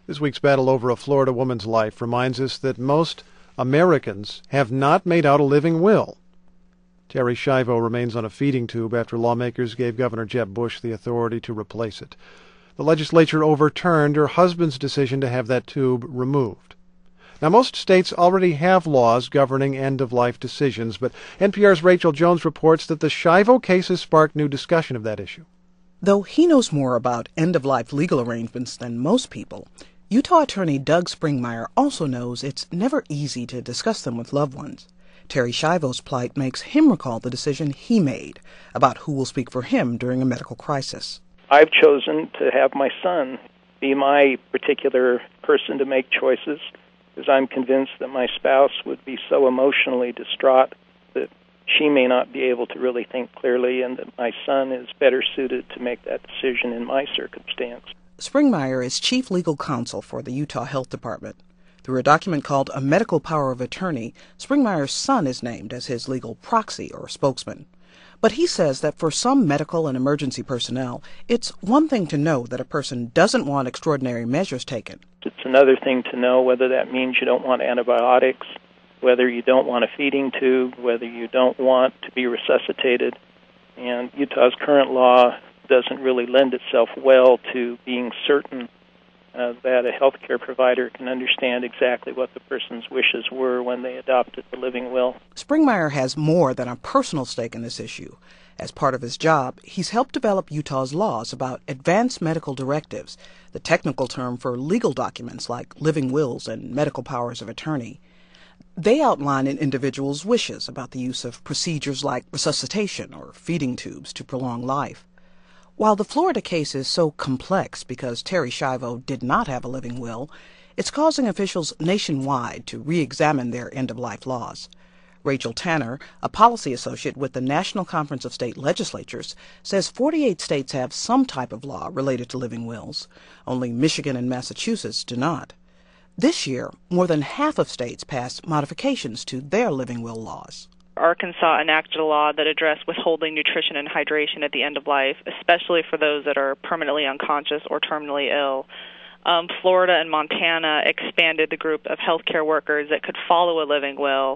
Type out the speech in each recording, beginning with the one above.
This week's battle over a Florida woman's life reminds us that most Americans have not made out a living will. Terri Schiavo remains on a feeding tube after lawmakers gave Governor Jeb Bush the authority to replace it. The legislature overturned her husband's decision to have that tube removed. Now, most states already have laws governing end-of-life decisions, but NPR's Rachel Jones reports that the Schiavo case has sparked new discussion of that issue. Though he knows more about end-of-life legal arrangements than most people, Utah attorney Doug Springmeier also knows it's never easy to discuss them with loved ones. Terri Schiavo's plight makes him recall the decision he made about who will speak for him during a medical crisis. I've chosen to have my son be my particular person to make choices, because I'm convinced that my spouse would be so emotionally distraught that she may not be able to really think clearly, and that my son is better suited to make that decision in my circumstance. Springmeier is chief legal counsel for the Utah Health Department. Through a document called A Medical Power of Attorney, Springmeier's son is named as his legal proxy or spokesman. But he says that for some medical and emergency personnel, it's one thing to know that a person doesn't want extraordinary measures taken. It's another thing to know whether that means you don't want antibiotics, whether you don't want a feeding tube, whether you don't want to be resuscitated. And Utah's current law doesn't really lend itself well to being certain that a healthcare provider can understand exactly what the person's wishes were when they adopted the living will. Springmeier has more than a personal stake in this issue. As part of his job, he's helped develop Utah's laws about advanced medical directives, the technical term for legal documents like living wills and medical powers of attorney. They outline an individual's wishes about the use of procedures like resuscitation or feeding tubes to prolong life. While the Florida case is so complex because Terri Schiavo did not have a living will, it's causing officials nationwide to re-examine their end-of-life laws. Rachel Tanner, a policy associate with the National Conference of State Legislatures, says 48 states have some type of law related to living wills. Only Michigan and Massachusetts do not. This year, more than half of states passed modifications to their living will laws. Arkansas enacted a law that addressed withholding nutrition and hydration at the end of life, especially for those that are permanently unconscious or terminally ill. Florida and Montana expanded the group of healthcare workers that could follow a living will.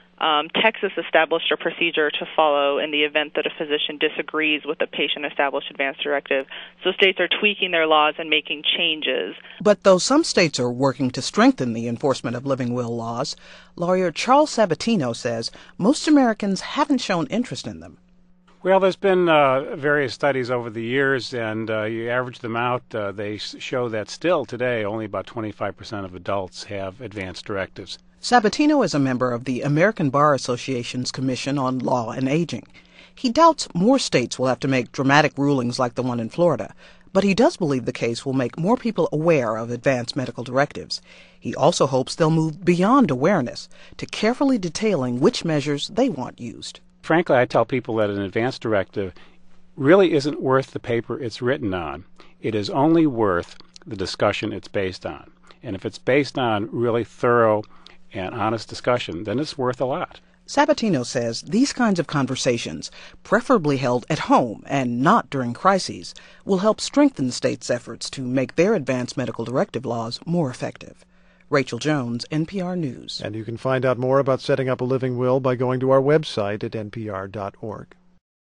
Texas established a procedure to follow in the event that a physician disagrees with the patient-established advance directive. So states are tweaking their laws and making changes. But though some states are working to strengthen the enforcement of living will laws, lawyer Charles Sabatino says most Americans haven't shown interest in them. Well, there's been various studies over the years, and you average them out, they show that still today only about 25% of adults have advance directives. Sabatino is a member of the American Bar Association's Commission on Law and Aging. He doubts more states will have to make dramatic rulings like the one in Florida, but he does believe the case will make more people aware of advanced medical directives. He also hopes they'll move beyond awareness to carefully detailing which measures they want used. Frankly, I tell people that an advance directive really isn't worth the paper it's written on. It is only worth the discussion it's based on. And if it's based on really thorough and honest discussion, then it's worth a lot. Sabatino says these kinds of conversations, preferably held at home and not during crises, will help strengthen states' efforts to make their advanced medical directive laws more effective. Rachel Jones, NPR News. And you can find out more about setting up a living will by going to our website at npr.org.